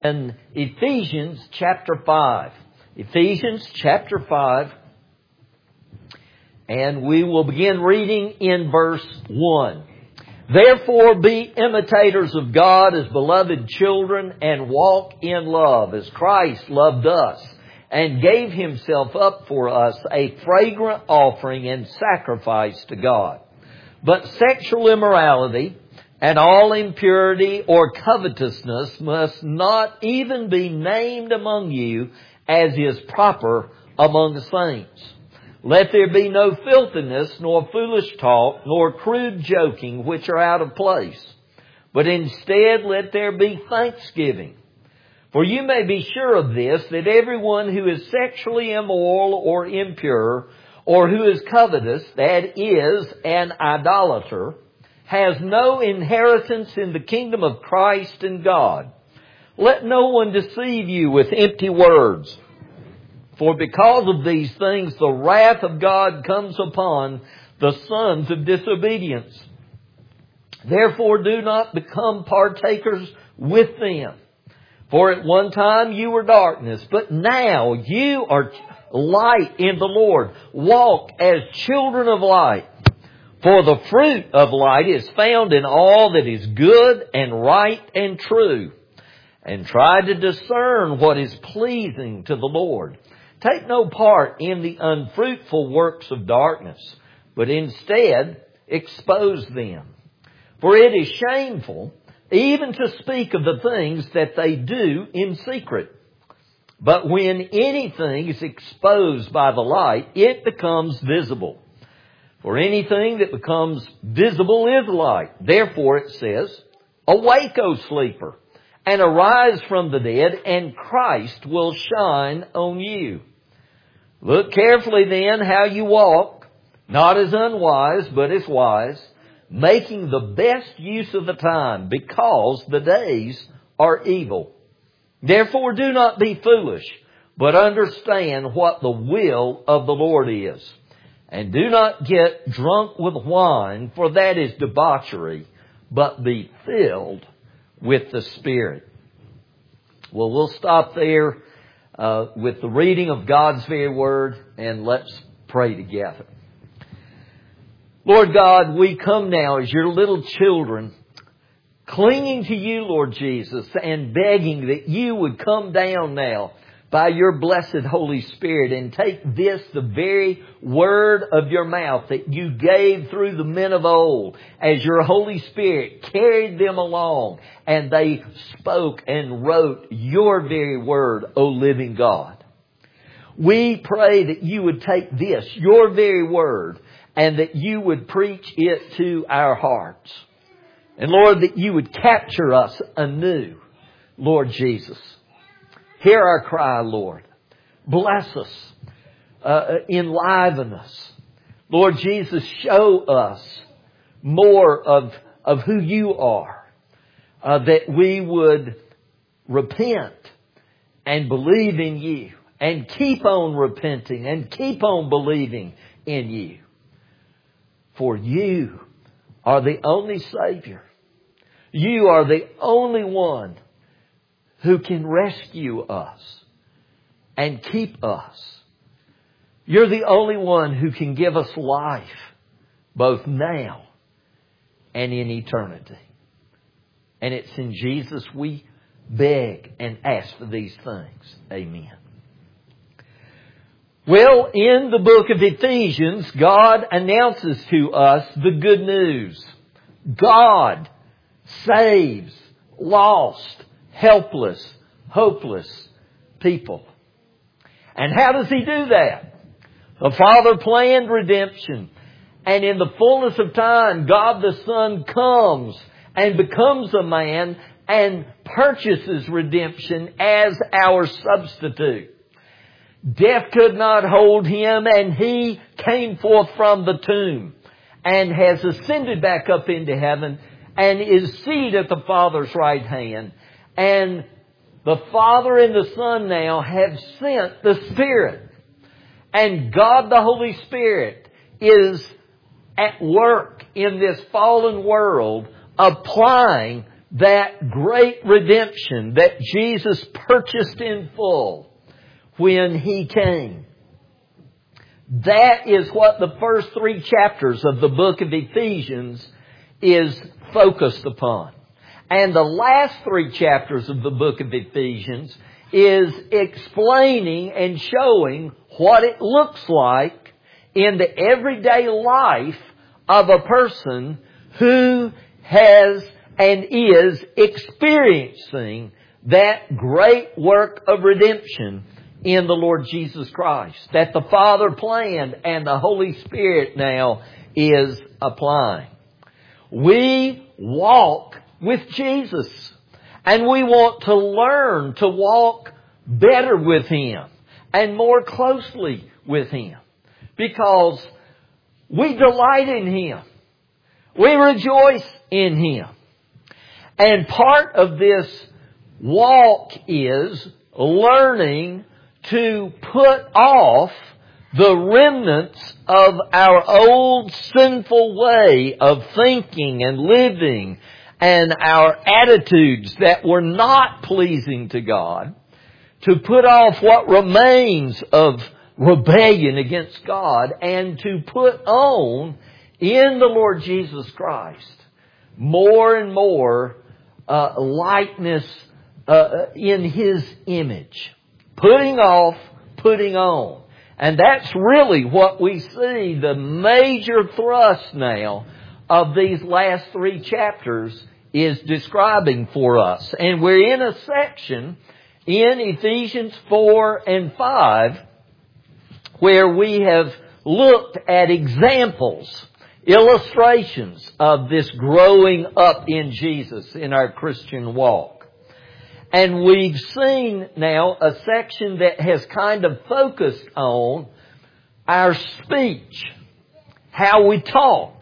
in Ephesians chapter 5. Ephesians chapter 5. And we will begin reading in verse 1. Therefore be imitators of God as beloved children, and walk in love as Christ loved us and gave Himself up for us, a fragrant offering and sacrifice to God. But sexual immorality and all impurity or covetousness must not even be named among you, as is proper among the saints. Let there be no filthiness, nor foolish talk, nor crude joking, which are out of place. But instead let there be thanksgiving. For you may be sure of this, that everyone who is sexually immoral or impure, or who is covetous, that is, an idolater, has no inheritance in the kingdom of Christ and God. Let no one deceive you with empty words. For because of these things, the wrath of God comes upon the sons of disobedience. Therefore do not become partakers with them. For at one time you were darkness, but now you are light in the Lord. Walk as children of light. For the fruit of light is found in all that is good and right and true. And try to discern what is pleasing to the Lord. Take no part in the unfruitful works of darkness, but instead expose them. For it is shameful even to speak of the things that they do in secret. But when anything is exposed by the light, it becomes visible. For anything that becomes visible is light. Therefore it says, Awake, O sleeper, and arise from the dead, and Christ will shine on you. Look carefully then how you walk, not as unwise, but as wise, making the best use of the time, because the days are evil. Therefore do not be foolish, but understand what the will of the Lord is. And do not get drunk with wine, for that is debauchery, but be filled with the Spirit. Well, we'll stop there with the reading of God's very Word, and let's pray together. Lord God, we come now as your little children, clinging to you, Lord Jesus, and begging that you would come down now by your blessed Holy Spirit and take this, the very word of your mouth that you gave through the men of old, as your Holy Spirit carried them along and they spoke and wrote your very word, O living God. We pray that you would take this, your very word, and that you would preach it to our hearts. And Lord, that you would capture us anew, Lord Jesus. Hear our cry, Lord. Bless us. Enliven us. Lord Jesus, show us more of who you are. That we would repent and believe in you. And keep on repenting and keep on believing in you. For you are the only Savior. You are the only one who can rescue us and keep us. You're the only one who can give us life, both now and in eternity. And it's in Jesus we beg and ask for these things. Amen. Well, in the book of Ephesians, God announces to us the good news. God saves lost, helpless, hopeless people. And how does He do that? The Father planned redemption. And in the fullness of time, God the Son comes and becomes a man and purchases redemption as our substitute. Death could not hold Him, and He came forth from the tomb and has ascended back up into heaven and is seated at the Father's right hand. And the Father and the Son now have sent the Spirit. And God the Holy Spirit is at work in this fallen world, applying that great redemption that Jesus purchased in full when He came. That is what the first 3 chapters of the book of Ephesians is focused upon. And the last 3 chapters of the book of Ephesians is explaining and showing what it looks like in the everyday life of a person who has and is experiencing that great work of redemption in the Lord Jesus Christ, that the Father planned and the Holy Spirit now is applying. We walk with Jesus, and we want to learn to walk better with Him and more closely with Him, because we delight in Him. We rejoice in Him. And part of this walk is learning to put off the remnants of our old sinful way of thinking and living and our attitudes that were not pleasing to God, to put off what remains of rebellion against God, and to put on in the Lord Jesus Christ more and more likeness in His image. Putting off, putting on. And that's really what we see the major thrust now of these last 3 chapters is describing for us. And we're in a section in Ephesians 4 and 5 where we have looked at examples, illustrations of this growing up in Jesus in our Christian walk. And we've seen now a section that has kind of focused on our speech, how we talk.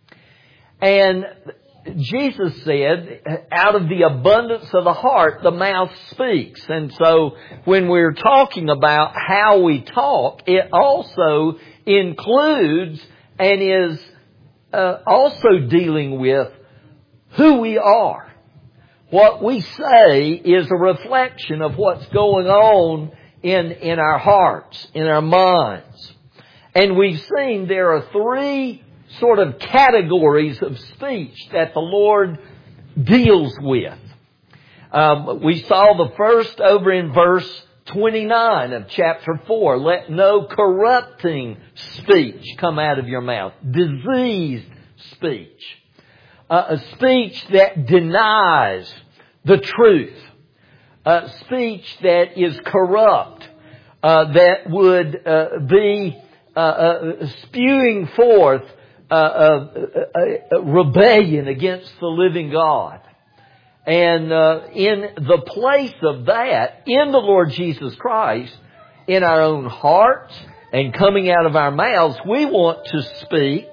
And Jesus said, out of the abundance of the heart, the mouth speaks. And so when we're talking about how we talk, it also includes and is also dealing with who we are. What we say is a reflection of what's going on in our hearts, in our minds. And we've seen there are 3 sort of categories of speech that the Lord deals with. We saw the first over in verse 29 of chapter 4. Let no corrupting speech come out of your mouth. Diseased speech. A speech that denies the truth. A speech that is corrupt. That would be spewing forth rebellion against the living God. And in the place of that, in the Lord Jesus Christ, in our own hearts and coming out of our mouths, we want to speak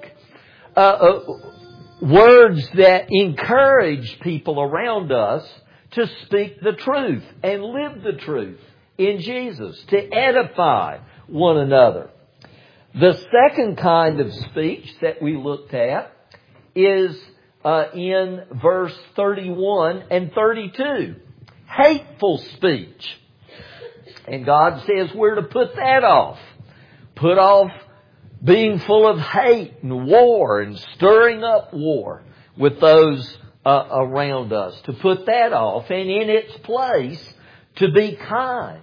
words that encourage people around us to speak the truth and live the truth in Jesus, to edify one another. The second kind of speech that we looked at is in verse 31 and 32. Hateful speech. And God says we're to put that off. Put off being full of hate and war and stirring up war with those around us. To put that off, and in its place to be kind.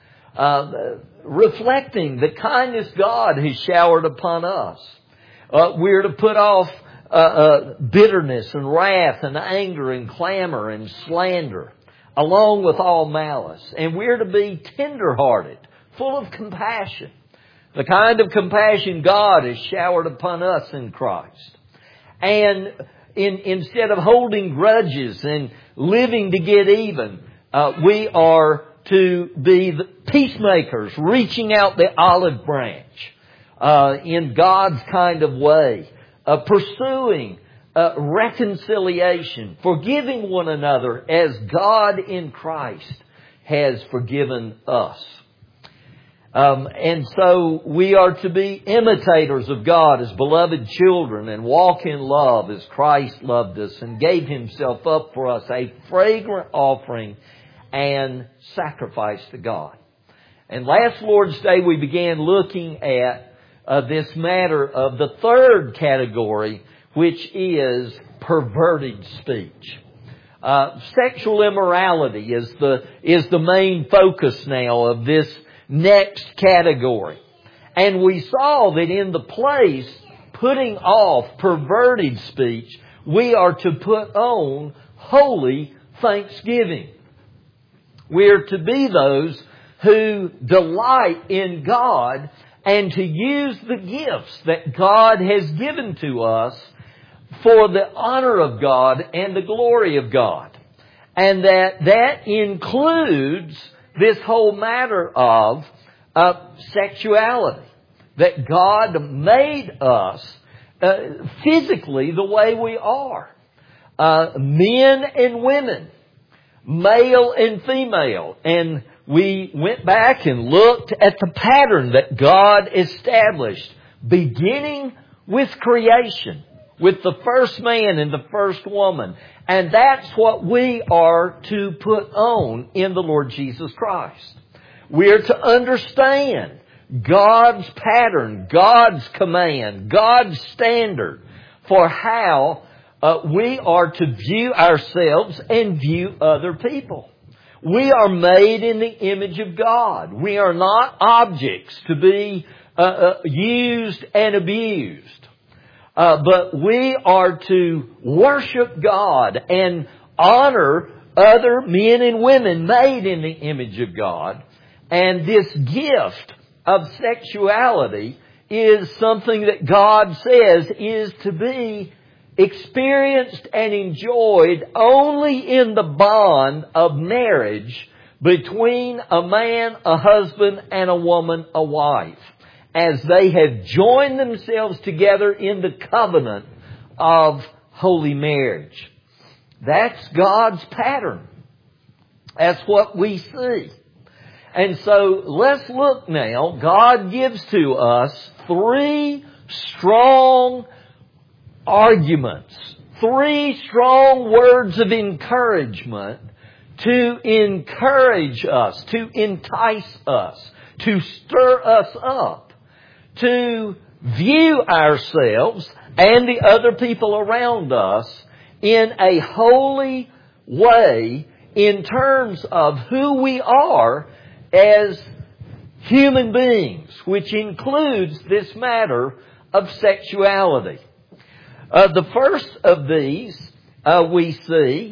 Reflecting the kindness God has showered upon us. We're to put off bitterness and wrath and anger and clamor and slander, along with all malice. And we're to be tender-hearted, full of compassion. The kind of compassion God has showered upon us in Christ. And instead of holding grudges and living to get even, we are to be the peacemakers, reaching out the olive branch in God's kind of way, pursuing reconciliation, forgiving one another as God in Christ has forgiven us. And so we are to be imitators of God as beloved children and walk in love as Christ loved us and gave Himself up for us, a fragrant offering and sacrifice to God. And last Lord's Day we began looking at this matter of the third category, which is perverted speech. Sexual immorality is the main focus now of this next category. And we saw that in the place putting off perverted speech, we are to put on holy thanksgiving. We are to be those who delight in God and to use the gifts that God has given to us for the honor of God and the glory of God. And that includes this whole matter of sexuality. That God made us physically the way we are. Men and women. Male and female. And we went back and looked at the pattern that God established, beginning with creation, with the first man and the first woman. And that's what we are to put on in the Lord Jesus Christ. We are to understand God's pattern, God's command, God's standard for how we are to view ourselves and view other people. We are made in the image of God. We are not objects to be used and abused. But we are to worship God and honor other men and women made in the image of God. And this gift of sexuality is something that God says is to be experienced and enjoyed only in the bond of marriage between a man, a husband, and a woman, a wife, as they have joined themselves together in the covenant of holy marriage. That's God's pattern. That's what we see. And so let's look now. God gives to us three strong arguments, three strong words of encouragement to encourage us, to entice us, to stir us up, to view ourselves and the other people around us in a holy way in terms of who we are as human beings, which includes this matter of sexuality. The first of these we see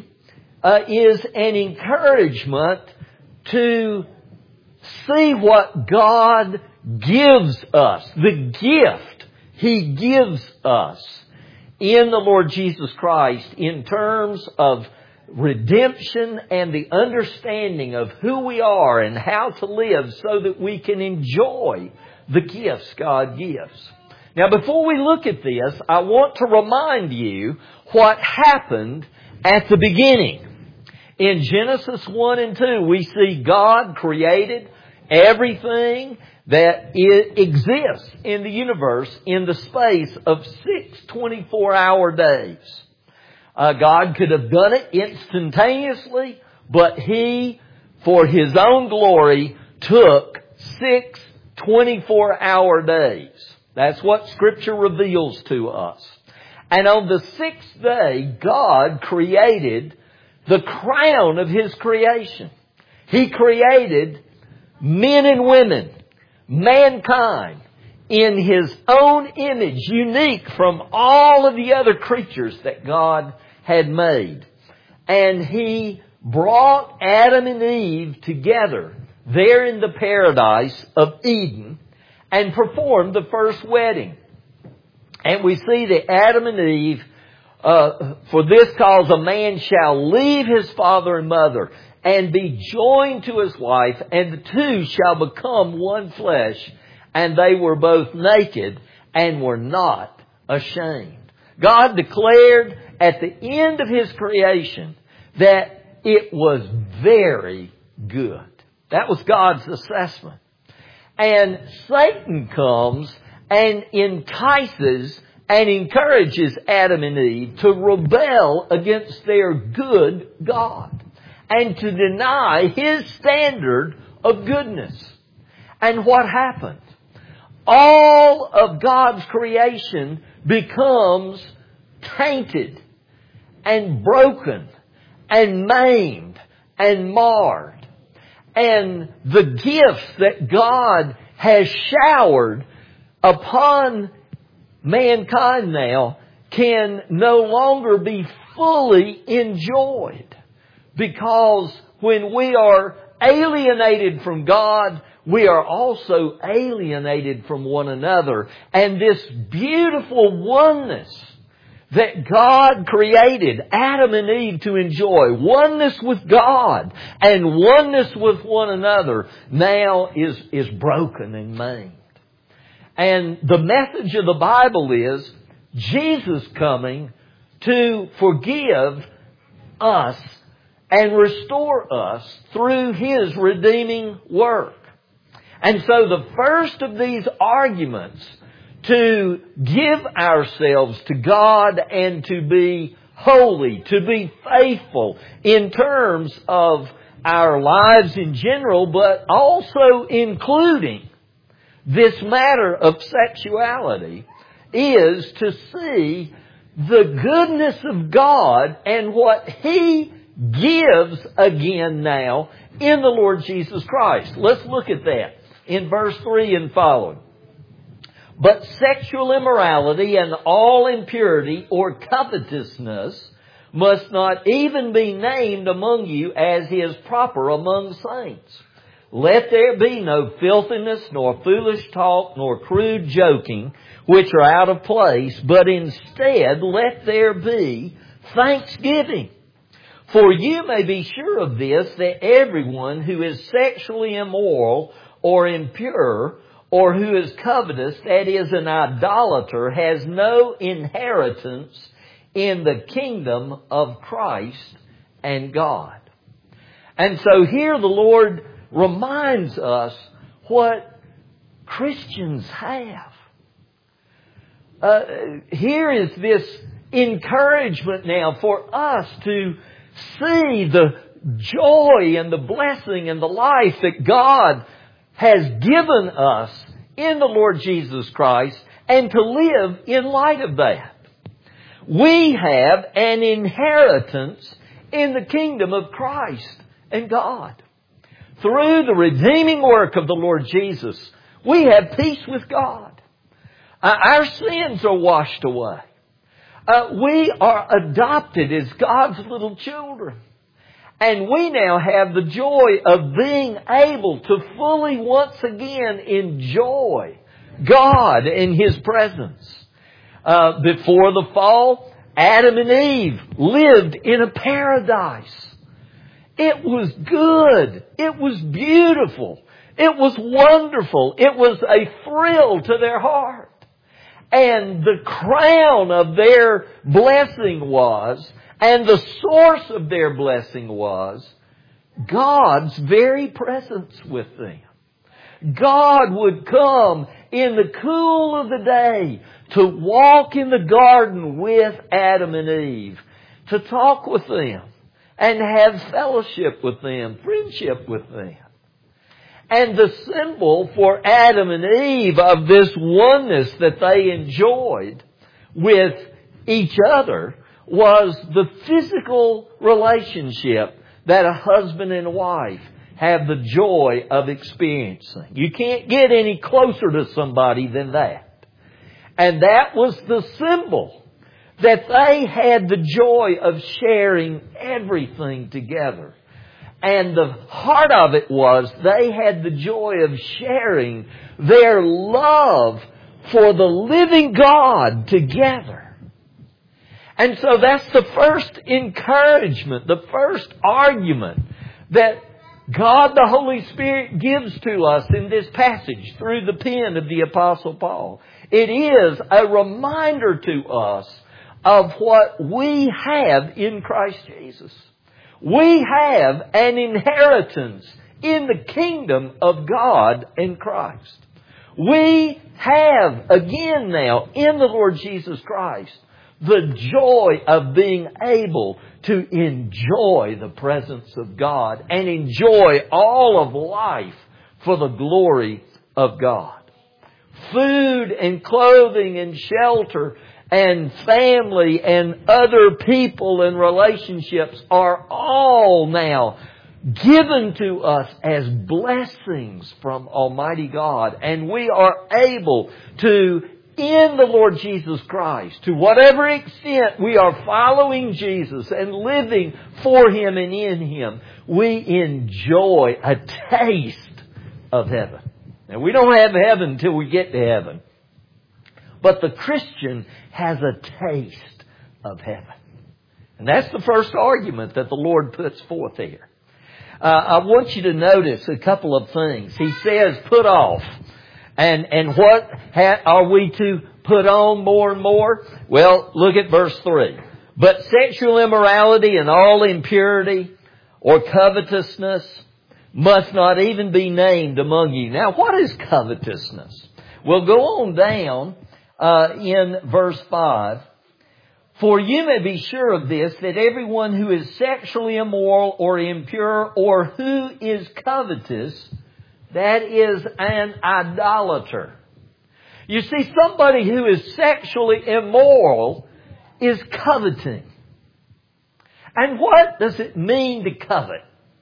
is an encouragement to see what God gives us, the gift He gives us in the Lord Jesus Christ in terms of redemption and the understanding of who we are and how to live so that we can enjoy the gifts God gives. Now, before we look at this, I want to remind you what happened at the beginning. In Genesis 1 and 2, we see God created everything that exists in the universe in the space of 6 24-hour days. God could have done it instantaneously, but He, for His own glory, took 6 24-hour days. That's what Scripture reveals to us. And on the sixth day, God created the crown of His creation. He created men and women, mankind, in His own image, unique from all of the other creatures that God had made. And He brought Adam and Eve together there in the paradise of Eden and performed the first wedding. And we see that Adam and Eve, for this cause a man shall leave his father and mother and be joined to his wife, and the two shall become one flesh. And they were both naked and were not ashamed. God declared at the end of His creation that it was very good. That was God's assessment. And Satan comes and entices and encourages Adam and Eve to rebel against their good God and to deny His standard of goodness. And what happened? All of God's creation becomes tainted and broken and maimed and marred. And the gifts that God has showered upon mankind now can no longer be fully enjoyed. Because when we are alienated from God, we are also alienated from one another. And this beautiful oneness that God created Adam and Eve to enjoy, oneness with God and oneness with one another, now is broken and maimed. And the message of the Bible is Jesus coming to forgive us and restore us through His redeeming work. And so the first of these arguments to give ourselves to God and to be holy, to be faithful in terms of our lives in general, but also including this matter of sexuality, is to see the goodness of God and what He gives again now in the Lord Jesus Christ. Let's look at that in verse 3 and following. But sexual immorality and all impurity or covetousness must not even be named among you as is proper among saints. Let there be no filthiness, nor foolish talk, nor crude joking, which are out of place, but instead let there be thanksgiving. For you may be sure of this, that everyone who is sexually immoral or impure, or who is covetous, that is an idolater, has no inheritance in the kingdom of Christ and God. And so here the Lord reminds us what Christians have. Here is this encouragement now for us to see the joy and the blessing and the life that God has given us in the Lord Jesus Christ, and to live in light of that. We have an inheritance in the kingdom of Christ and God. Through the redeeming work of the Lord Jesus, we have peace with God. Our sins are washed away. We are adopted as God's little children. And we now have the joy of being able to fully once again enjoy God in His presence. Before the fall, Adam and Eve lived in a paradise. It was good. It was beautiful. It was wonderful. It was a thrill to their heart. And the crown of their blessing was, and the source of their blessing was, God's very presence with them. God would come in the cool of the day to walk in the garden with Adam and Eve, to talk with them and have fellowship with them, friendship with them. And the symbol for Adam and Eve of this oneness that they enjoyed with each other was the physical relationship that a husband and wife have the joy of experiencing. You can't get any closer to somebody than that. And that was the symbol that they had the joy of sharing everything together. And the heart of it was they had the joy of sharing their love for the living God together. And so that's the first encouragement, the first argument that God the Holy Spirit gives to us in this passage through the pen of the Apostle Paul. It is a reminder to us of what we have in Christ Jesus. We have an inheritance in the kingdom of God and Christ. We have, again now, in the Lord Jesus Christ, the joy of being able to enjoy the presence of God and enjoy all of life for the glory of God. Food and clothing and shelter and family and other people and relationships are all now given to us as blessings from Almighty God. And we are able to, in the Lord Jesus Christ, to whatever extent we are following Jesus and living for Him and in Him, we enjoy a taste of heaven. Now, we don't have heaven until we get to heaven. But the Christian has a taste of heaven. And that's the first argument that the Lord puts forth here. I want you to notice a couple of things. He says, put off. And what are we to put on more and more? Well, look at verse 3. But sexual immorality and all impurity or covetousness must not even be named among you. Now, what is covetousness? Well, go on down in verse 5. For you may be sure of this, that everyone who is sexually immoral or impure or who is covetous, that is an idolater. You see, somebody who is sexually immoral is coveting. And what does it mean to covet?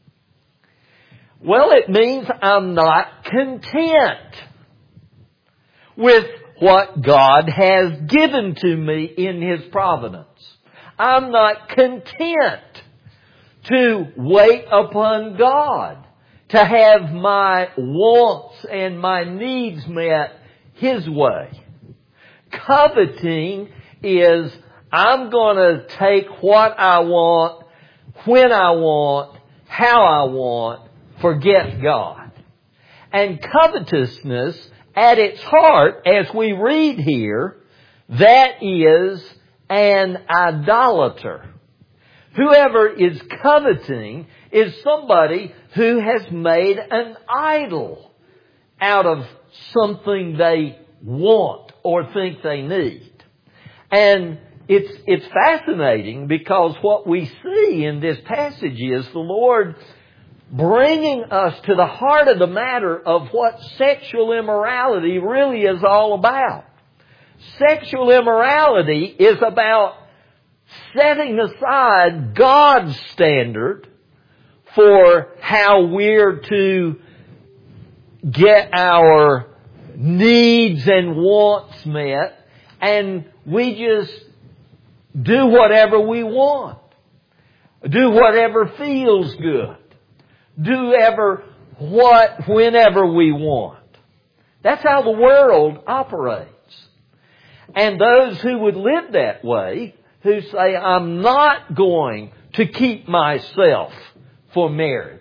Well, it means I'm not content with what God has given to me in His providence. I'm not content to wait upon God to have my wants and my needs met His way. Coveting is I'm going to take what I want, when I want, how I want, forget God. And covetousness, at its heart, as we read here, that is an idolater. Whoever is coveting is somebody who has made an idol out of something they want or think they need. And it's fascinating because what we see in this passage is the Lord bringing us to the heart of the matter of what sexual immorality really is all about. Sexual immorality is about setting aside God's standard for how we're to get our needs and wants met, and we just do whatever we want. Do whatever feels good. Do whenever we want. That's how the world operates. And those who would live that way, who say, I'm not going to keep myself for marriage.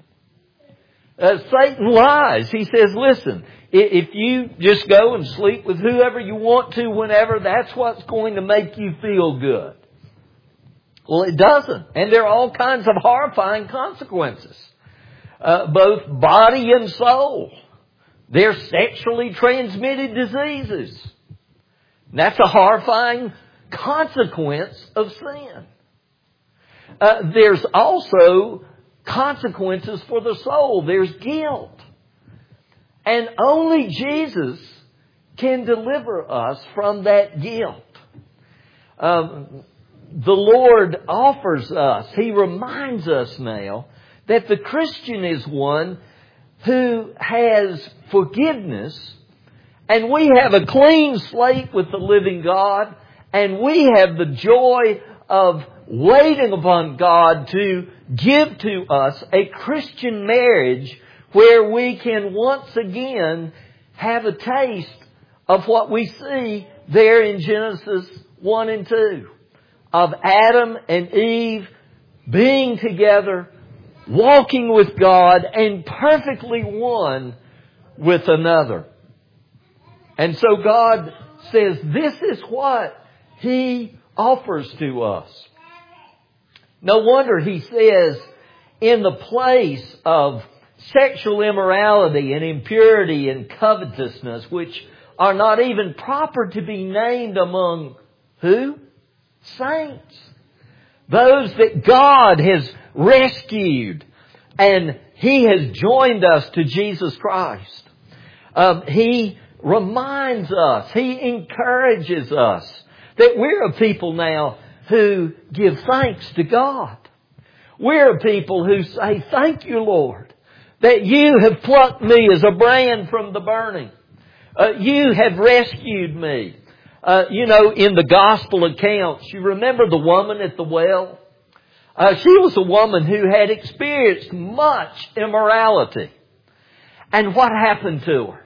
Satan lies. He says, listen, if you just go and sleep with whoever you want to whenever, that's what's going to make you feel good. Well, it doesn't. And there are all kinds of horrifying consequences. Both body and soul. They're sexually transmitted diseases. And that's a horrifying consequence of sin. There's also consequences for the soul. There's guilt. And only Jesus can deliver us from that guilt. The Lord offers us, He reminds us now, that the Christian is one who has forgiveness, and we have a clean slate with the living God, and we have the joy of waiting upon God to give to us a Christian marriage where we can once again have a taste of what we see there in Genesis 1 and 2, of Adam and Eve being together, walking with God, and perfectly one with another. And so God says this is what He offers to us. No wonder He says, in the place of sexual immorality and impurity and covetousness, which are not even proper to be named among who? Saints. Those that God has rescued and He has joined us to Jesus Christ. He reminds us, He encourages us that we're a people now who give thanks to God. We're a people who say, thank you, Lord, that you have plucked me as a brand from the burning. You have rescued me. In the gospel accounts, you remember the woman at the well? She was a woman who had experienced much immorality. And what happened to her?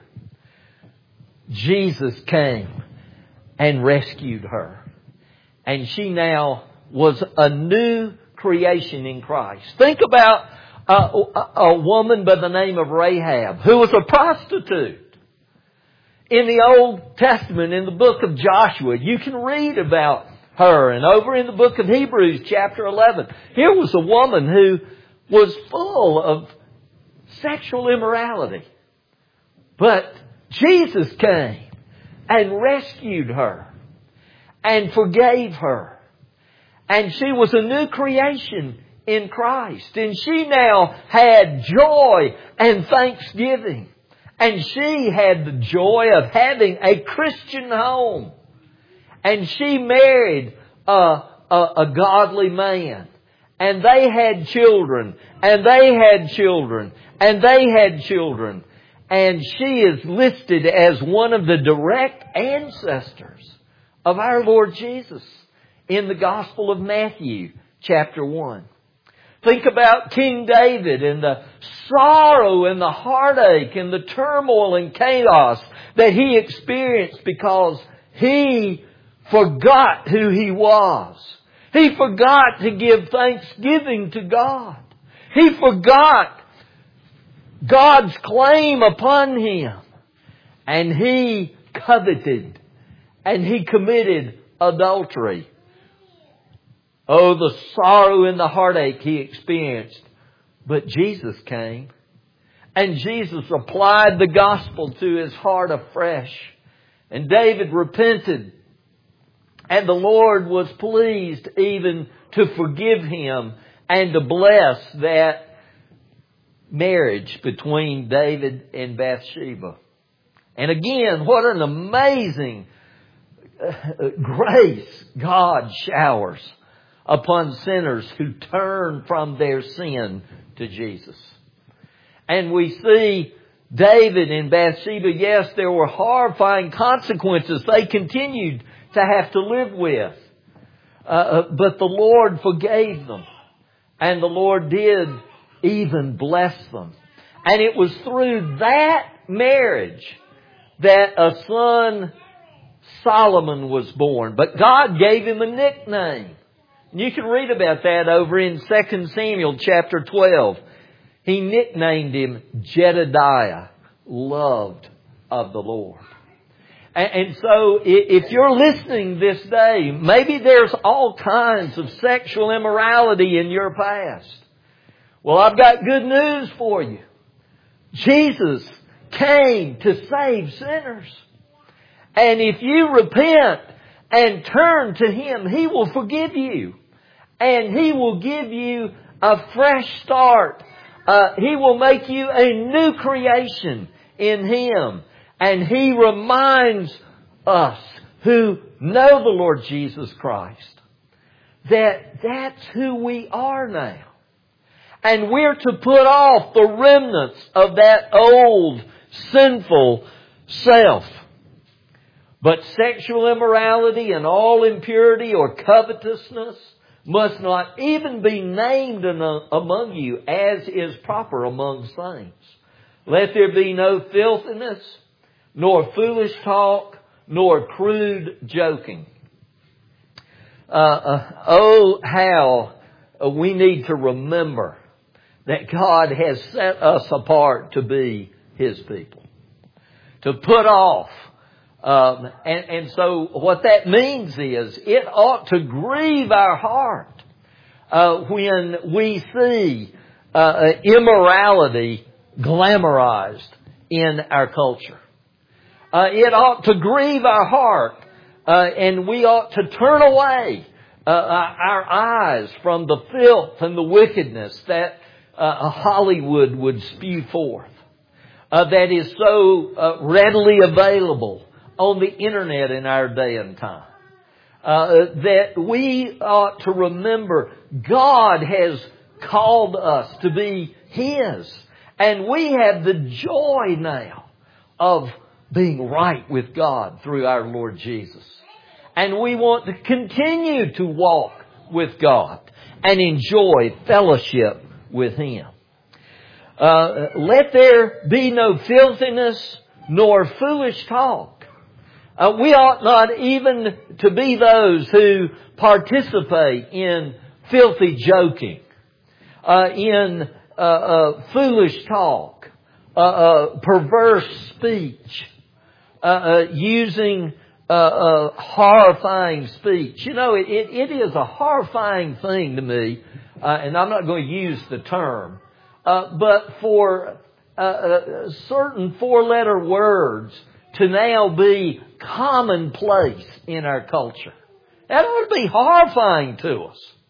Jesus came and rescued her. And she now was a new creation in Christ. Think about a woman by the name of Rahab, who was a prostitute. In the Old Testament, in the book of Joshua, you can read about her. And over in the book of Hebrews, chapter 11, here was a woman who was full of sexual immorality. But Jesus came and rescued her and forgave her. And she was a new creation in Christ. And she now had joy and thanksgiving. And she had the joy of having a Christian home. And she married a godly man. And they had children. And they had children. And they had children. And she is listed as one of the direct ancestors of our Lord Jesus in the Gospel of Matthew, chapter 1. Think about King David and the sorrow and the heartache and the turmoil and chaos that he experienced because he forgot who he was. He forgot to give thanksgiving to God. He forgot God's claim upon him. And he coveted and he committed adultery. Oh, the sorrow and the heartache he experienced. But Jesus came. And Jesus applied the gospel to his heart afresh. And David repented. And the Lord was pleased even to forgive him and to bless that marriage between David and Bathsheba. And again, what an amazing grace God showers upon sinners who turn from their sin to Jesus. And we see David and Bathsheba, yes, there were horrifying consequences they continued to have to live with. But the Lord forgave them. And the Lord did even bless them. And it was through that marriage that a son, Solomon, was born. But God gave him a nickname. You can read about that over in 2 Samuel chapter 12. He nicknamed him Jedediah, loved of the Lord. And so if you're listening this day, maybe there's all kinds of sexual immorality in your past. Well, I've got good news for you. Jesus came to save sinners. And if you repent and turn to Him, He will forgive you. And He will give you a fresh start. He will make you a new creation in Him. And He reminds us who know the Lord Jesus Christ that that's who we are now. And we're to put off the remnants of that old sinful self. But sexual immorality and all impurity or covetousness must not even be named among you as is proper among saints. Let there be no filthiness, nor foolish talk, nor crude joking. Oh, how we need to remember that God has set us apart to be His people. To put off. And so what that means is it ought to grieve our heart when we see immorality glamorized in our culture. It ought to grieve our heart, and we ought to turn away our eyes from the filth and the wickedness that Hollywood would spew forth, that is so readily available on the internet in our day and time. That we ought to remember God has called us to be His, and we have the joy now of being right with God through our Lord Jesus. And we want to continue to walk with God and enjoy fellowship with Him. Let there be no filthiness nor foolish talk. We ought not even to be those who participate in filthy joking, in foolish talk, perverse speech, using horrifying speech. You know, it is a horrifying thing to me, and I'm not going to use the term, but for certain four-letter words to now be commonplace in our culture. That ought to be horrifying to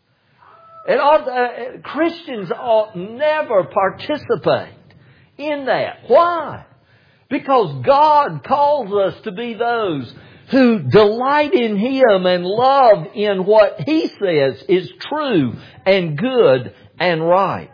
us. Christians ought never participate in that. Why? Because God calls us to be those who delight in Him and love in what He says is true and good and right.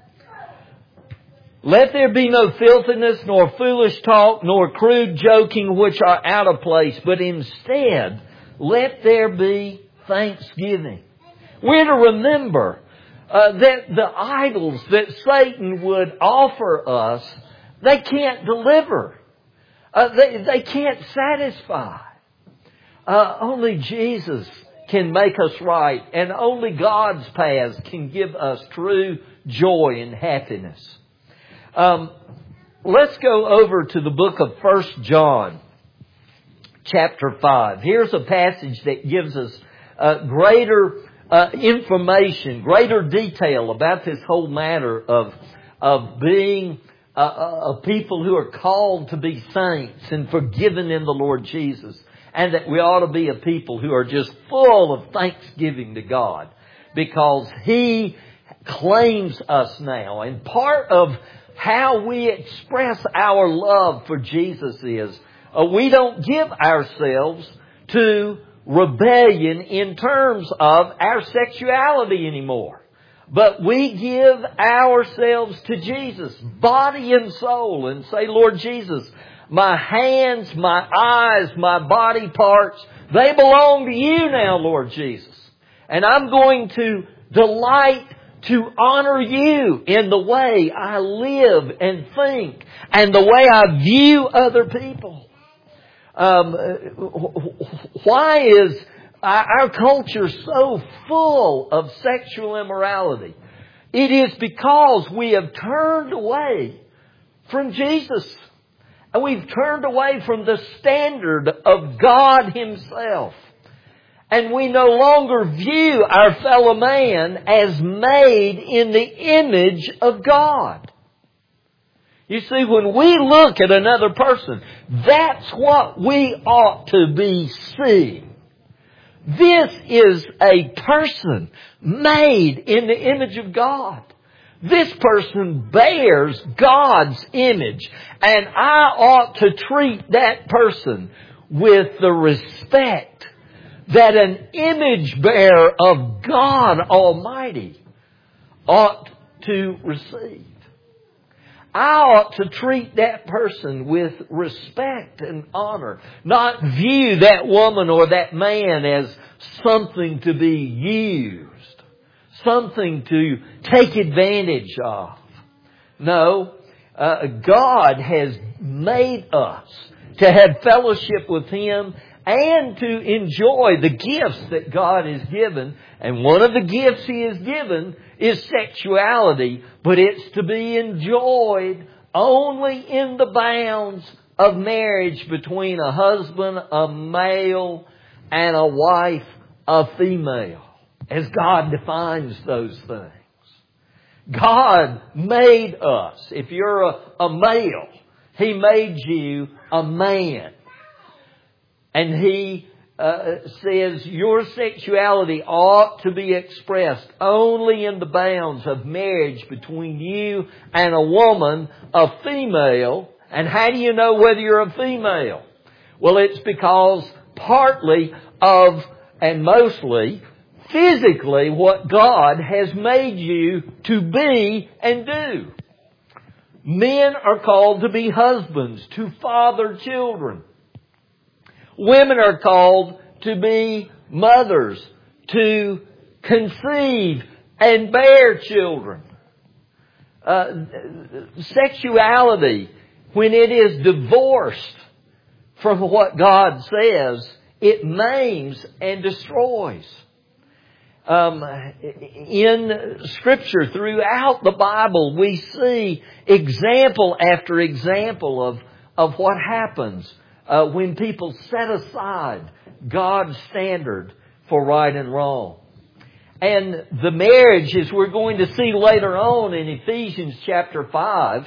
Let there be no filthiness, nor foolish talk, nor crude joking which are out of place, but instead let there be thanksgiving. We're to remember that the idols that Satan would offer us, they can't deliver. They can't satisfy. Only Jesus can make us right, and only God's paths can give us true joy and happiness. Let's go over to the book of 1 John, chapter 5. Here's a passage that gives us greater information, greater detail about this whole matter of being a people who are called to be saints and forgiven in the Lord Jesus. And that we ought to be a people who are just full of thanksgiving to God because He claims us now. And part of how we express our love for Jesus is we don't give ourselves to rebellion in terms of our sexuality anymore. But we give ourselves to Jesus, body and soul, and say, Lord Jesus, my hands, my eyes, my body parts, they belong to You now, Lord Jesus. And I'm going to delight to honor You in the way I live and think and the way I view other people. Why is our culture so full of sexual immorality? It is because we have turned away from Jesus. And we've turned away from the standard of God Himself. And we no longer view our fellow man as made in the image of God. You see, when we look at another person, that's what we ought to be seeing. This is a person made in the image of God. This person bears God's image, and I ought to treat that person with the respect that an image bearer of God Almighty ought to receive. I ought to treat that person with respect and honor, not view that woman or that man as something to be used, something to take advantage of. No, God has made us to have fellowship with Him and to enjoy the gifts that God has given. And one of the gifts He has given is sexuality, but it's to be enjoyed only in the bounds of marriage between a husband, a male, and a wife, a female, as God defines those things. God made us. If you're a male, He made you a man. And He says your sexuality ought to be expressed only in the bounds of marriage between you and a woman, a female. And how do you know whether you're a female? Well, it's because partly of, and mostly, physically what God has made you to be and do. Men are called to be husbands, to father children. Women are called to be mothers, to conceive and bear children. Sexuality, when it is divorced from what God says, it maims and destroys. In Scripture, throughout the Bible, we see example after example of what happens when people set aside God's standard for right and wrong. And the marriage, as we're going to see later on in Ephesians chapter 5,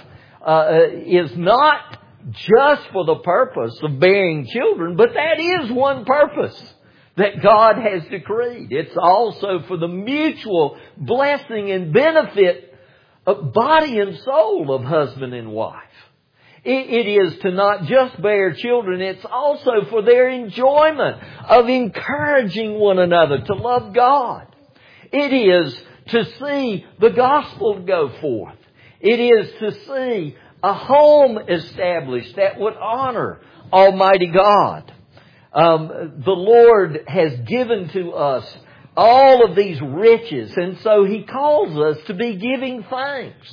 is not just for the purpose of bearing children, but that is one purpose that God has decreed. It's also for the mutual blessing and benefit of body and soul of husband and wife. It is to not just bear children, it's also for their enjoyment of encouraging one another to love God. It is to see the gospel go forth. It is to see a home established that would honor Almighty God. The Lord has given to us all of these riches, and so He calls us to be giving thanks.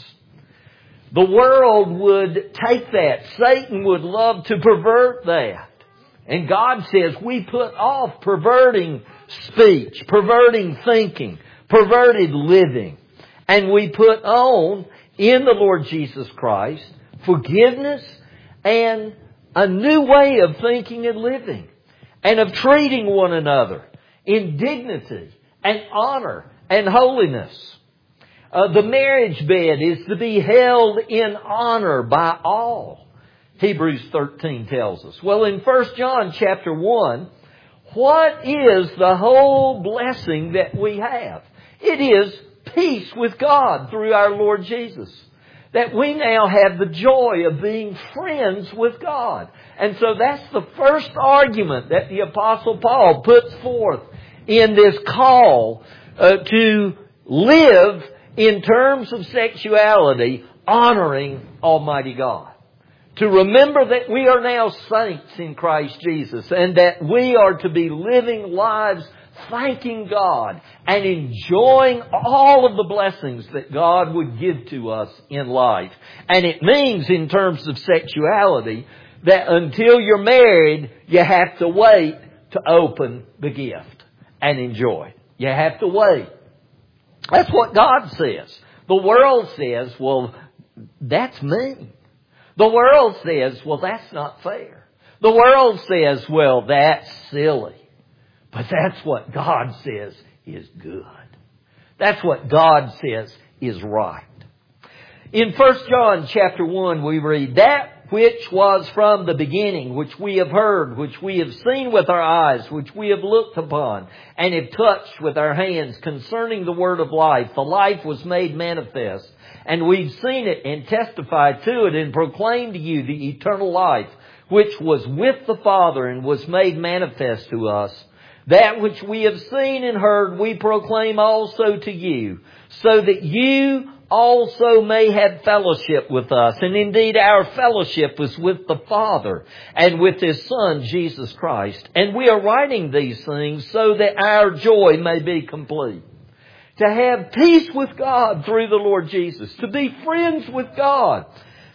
The world would take that. Satan would love to pervert that. And God says we put off perverting speech, perverting thinking, perverted living. And we put on, in the Lord Jesus Christ, forgiveness and a new way of thinking and living. And of treating one another in dignity and honor and holiness. The marriage bed is to be held in honor by all. Hebrews 13 tells us. Well, in 1 John chapter 1, what is the whole blessing that we have? It is peace with God through our Lord Jesus. That we now have the joy of being friends with God. And so that's the first argument that the Apostle Paul puts forth in this call to live in terms of sexuality, honoring Almighty God. To remember that we are now saints in Christ Jesus and that we are to be living lives thanking God and enjoying all of the blessings that God would give to us in life. And it means in terms of sexuality that until you're married, you have to wait to open the gift and enjoy. You have to wait. That's what God says. The world says, well, that's mean. The world says, well, that's not fair. The world says, well, that's silly. But that's what God says is good. That's what God says is right. In 1 John chapter 1 we read, that which was from the beginning, which we have heard, which we have seen with our eyes, which we have looked upon, and have touched with our hands concerning the word of life. The life was made manifest, and we've seen it and testified to it and proclaimed to you the eternal life, which was with the Father and was made manifest to us. That which we have seen and heard we proclaim also to you, so that you also may have fellowship with us. And indeed our fellowship was with the Father and with His Son, Jesus Christ. And we are writing these things so that our joy may be complete. To have peace with God through the Lord Jesus. To be friends with God.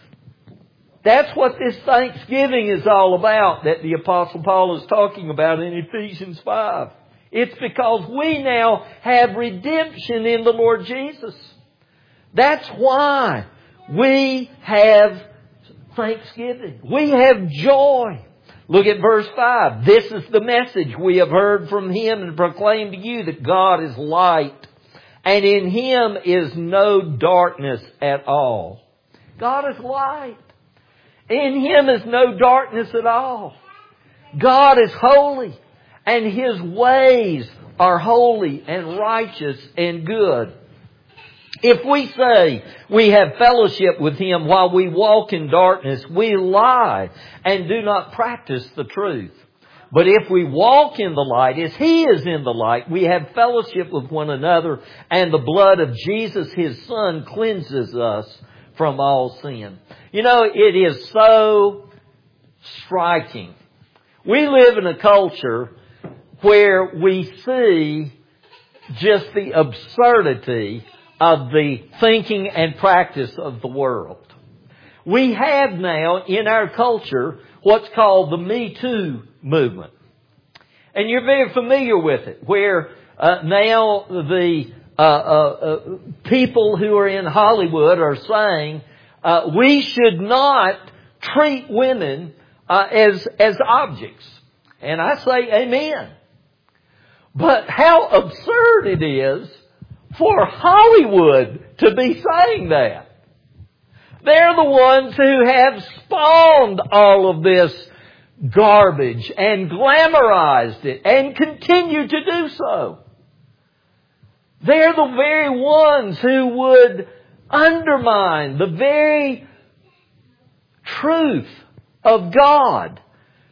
That's what this Thanksgiving is all about that the Apostle Paul is talking about in Ephesians 5. It's because we now have redemption in the Lord Jesus. That's why we have thanksgiving. We have joy. Look at verse 5. This is the message we have heard from Him and proclaimed to you, that God is light and in Him is no darkness at all. God is light. In Him is no darkness at all. God is holy, and His ways are holy and righteous and good. If we say we have fellowship with Him while we walk in darkness, we lie and do not practice the truth. But if we walk in the light as He is in the light, we have fellowship with one another, and the blood of Jesus, His Son, cleanses us from all sin. You know, it is so striking. We live in a culture where we see just the absurdity of the thinking and practice of the world. We have now in our culture what's called the Me Too movement. And you're very familiar with it, where now the people who are in Hollywood are saying we should not treat women as objects. And I say amen. But how absurd it is for Hollywood to be saying that. They're the ones who have spawned all of this garbage and glamorized it and continue to do so. They're the very ones who would undermine the very truth of God,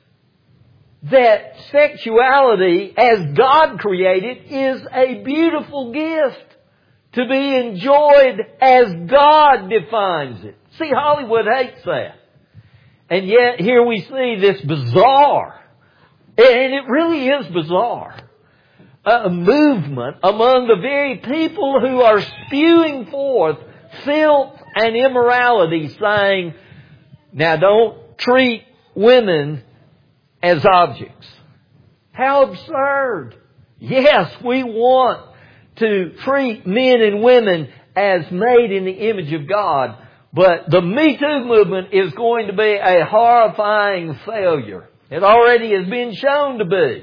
that sexuality as God created is a beautiful gift to be enjoyed as God defines it. See, Hollywood hates that. And yet here we see this bizarre, and it really is bizarre, a movement among the very people who are spewing forth filth and immorality, saying, now don't treat women as objects. How absurd. Yes, we want to treat men and women as made in the image of God, but the Me Too movement is going to be a horrifying failure. It already has been shown to be.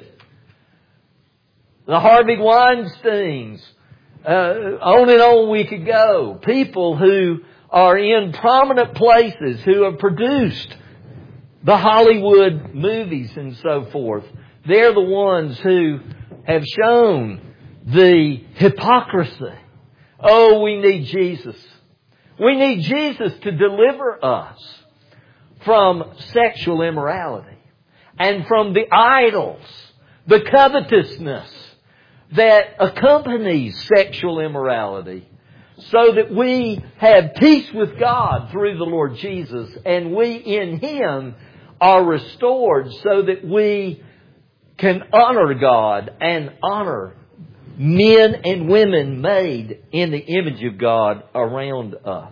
The Harvey Weinsteins, on and on we could go. People who are in prominent places, who have produced the Hollywood movies and so forth. They're the ones who have shown the hypocrisy. Oh, we need Jesus. We need Jesus to deliver us from sexual immorality and from the idols, the covetousness that accompanies sexual immorality, so that we have peace with God through the Lord Jesus, and we in Him are restored so that we can honor God and honor men and women made in the image of God around us.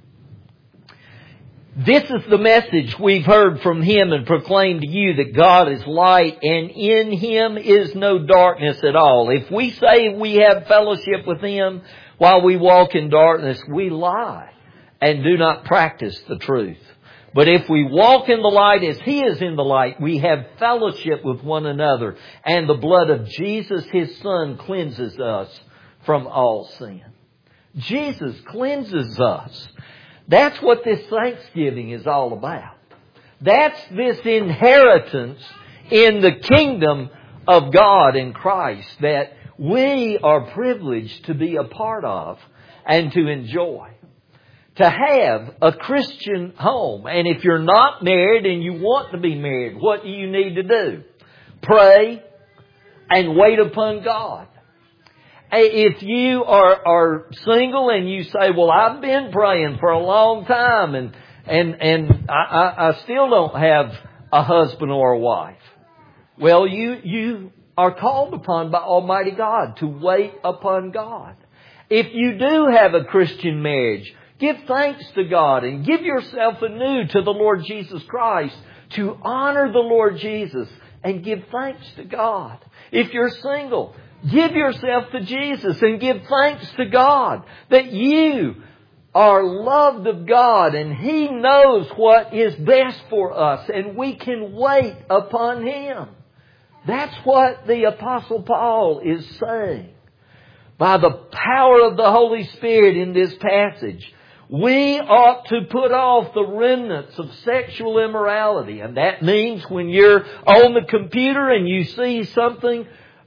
This is the message we've heard from Him and proclaimed to you, that God is light and in Him is no darkness at all. If we say we have fellowship with Him while we walk in darkness, we lie and do not practice the truth. But if we walk in the light as He is in the light, we have fellowship with one another, and the blood of Jesus, His Son, cleanses us from all sin. Jesus cleanses us. That's what this Thanksgiving is all about. That's this inheritance in the kingdom of God in Christ that we are privileged to be a part of and to enjoy. To have a Christian home. And if you're not married and you want to be married, what do you need to do? Pray and wait upon God. If you are single and you say, well, I've been praying for a long time and I still don't have a husband or a wife. Well, you are called upon by Almighty God to wait upon God. If you do have a Christian marriage, give thanks to God and give yourself anew to the Lord Jesus Christ to honor the Lord Jesus and give thanks to God. If you're single, give yourself to Jesus and give thanks to God that you are loved of God and He knows what is best for us and we can wait upon Him. That's what the Apostle Paul is saying. by the power of the Holy Spirit in this passage, we ought to put off the remnants of sexual immorality. And that means when you're on the computer and you see something,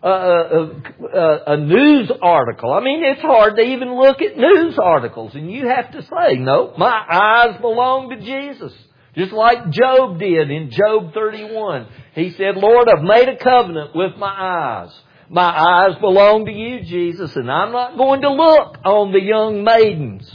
a news article. I mean, it's hard to even look at news articles. And you have to say, no, my eyes belong to Jesus. Just like Job did in Job 31. He said, Lord, I've made a covenant with my eyes. My eyes belong to you, Jesus, and I'm not going to look on the young maidens.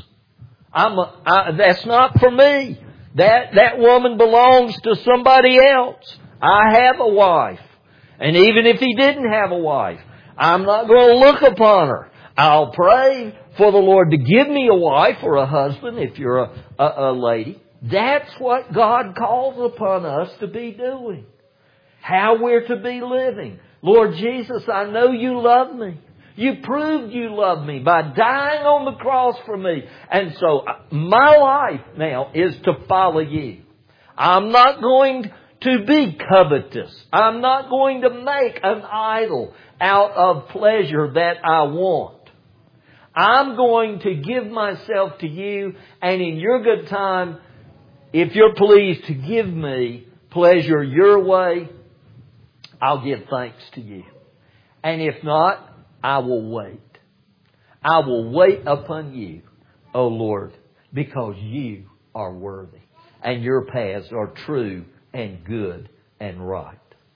That's not for me. That woman belongs to somebody else. I have a wife. And even if he didn't have a wife, I'm not going to look upon her. I'll pray for the Lord to give me a wife or a husband if you're a lady. That's what God calls upon us to be doing. How we're to be living. Lord Jesus, I know you love me. You proved you love me by dying on the cross for me. And so my life now is to follow you. I'm not going to be covetous. I'm not going to make an idol out of pleasure that I want. I'm going to give myself to you, and in your good time, if you're pleased to give me pleasure your way, I'll give thanks to you. And if not, I will wait. I will wait upon you, O Lord, because you are worthy. And your paths are true and good and right.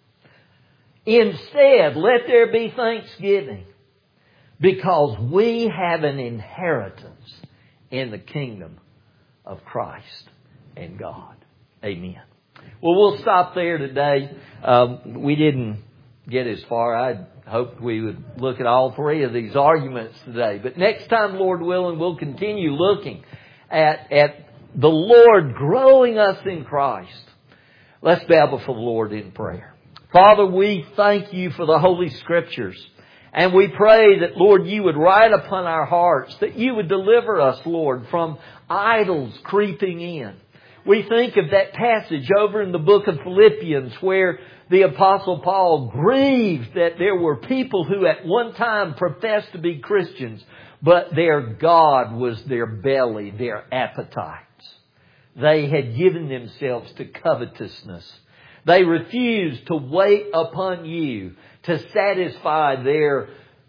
Instead, let there be thanksgiving, because we have an inheritance in the kingdom of Christ and God. Amen. Well, we'll stop there today. We didn't get as far. I hoped we would look at all three of these arguments today. But next time, Lord willing, we'll continue looking at the Lord growing us in Christ. Let's bow before the Lord in prayer. Father, we thank you for the Holy Scriptures. And we pray that, Lord, you would write upon our hearts, that you would deliver us, Lord, from idols creeping in. We think of that passage over in the book of Philippians where the Apostle Paul grieved that there were people who at one time professed to be Christians, but their God was their belly, their appetites. They had given themselves to covetousness. They refused to wait upon you to satisfy their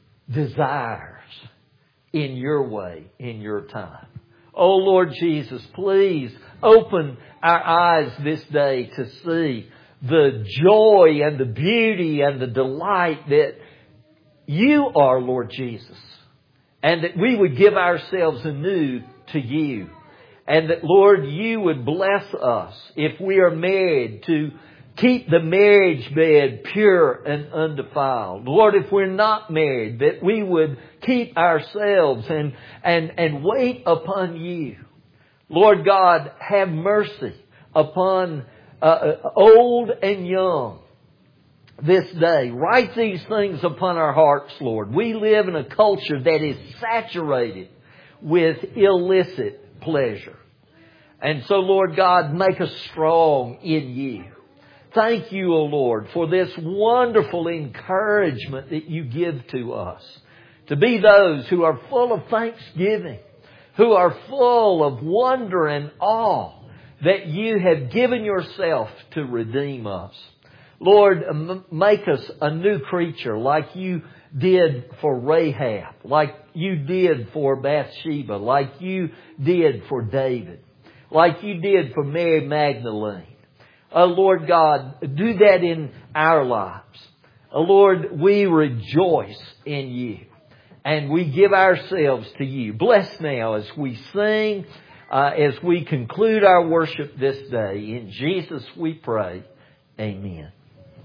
desires in your way, in your time. Oh Lord Jesus, please open our eyes this day to see the joy and the beauty and the delight that you are, Lord Jesus. And that we would give ourselves anew to you. And that, Lord, you would bless us if we are married to keep the marriage bed pure and undefiled. Lord, if we're not married, that we would keep ourselves and wait upon you. Lord God, have mercy upon old and young this day. Write these things upon our hearts, Lord. We live in a culture that is saturated with illicit pleasure. And so, Lord God, make us strong in you. Thank you, O Lord, for this wonderful encouragement that you give to us. To be those who are full of thanksgiving, who are full of wonder and awe that you have given yourself to redeem us. Lord, make us a new creature like you did for Rahab, like you did for Bathsheba, like you did for David, like you did for Mary Magdalene. Lord God, do that in our lives. Lord, we rejoice in you and we give ourselves to you. Bless now as we sing, as we conclude our worship this day. In Jesus we pray. Amen.